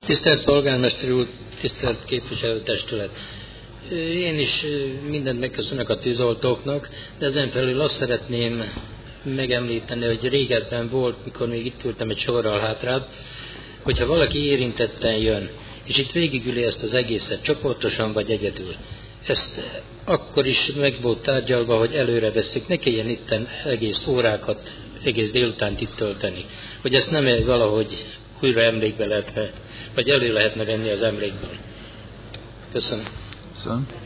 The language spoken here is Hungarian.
Tisztelt polgármester úr, tisztelt képviselőtestület! Én is mindent megköszönök a tűzoltóknak, de ezen felül azt szeretném megemlíteni, hogy régebben volt, mikor még itt ültem egy sorral hátrább, hogyha valaki érintetten jön, és itt végigüli ezt az egészet, csoportosan vagy egyedül, ezt akkor is meg volt tárgyalva, hogy előre vesszük, ne kelljen itten egész órákat, egész délutánt itt tölteni. Hogy ezt nem valahogy újra emlékbe lehetne, vagy elő lehetne venni az emlékből. Köszönöm.